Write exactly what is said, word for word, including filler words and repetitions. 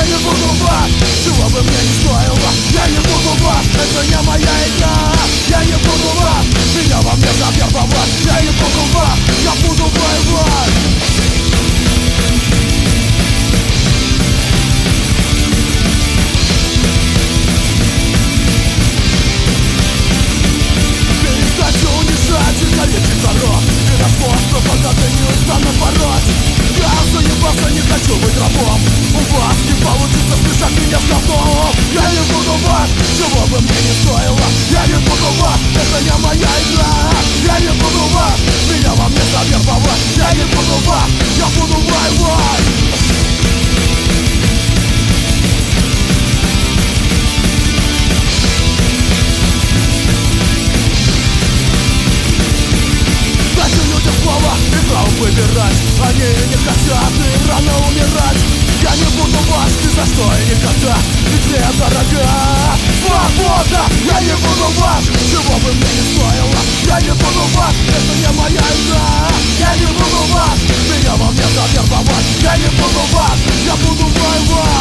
Я не буду вас, чего бы мне не стоило. Я не буду вас, это не моя игра. Я не буду вас, меня во мне завербовать. Я не буду вас, я буду воевать. Перестать унижать и калечить народ. И на способ, пока ты не устану пороть. Я заебался, не хочу быть рабом. У вас не получится смешать меня с говном. Я не буду вас, чего бы мне не стоило. Я не буду вас, это не моя игра. Я не буду вас, меня во мне завербовать. Я не буду вас, я буду воевать. Дайте людям слово и право выбирать. Они не хотят и рано умирать. Я не буду вас ни за что и никогда. Ведь мне дорога свобода. Я не буду вас, чего бы мне не стоило. Я не буду вас, это не моя игра. Я не буду вас, меня во мне завербовать. Я не буду вас, я буду воевать.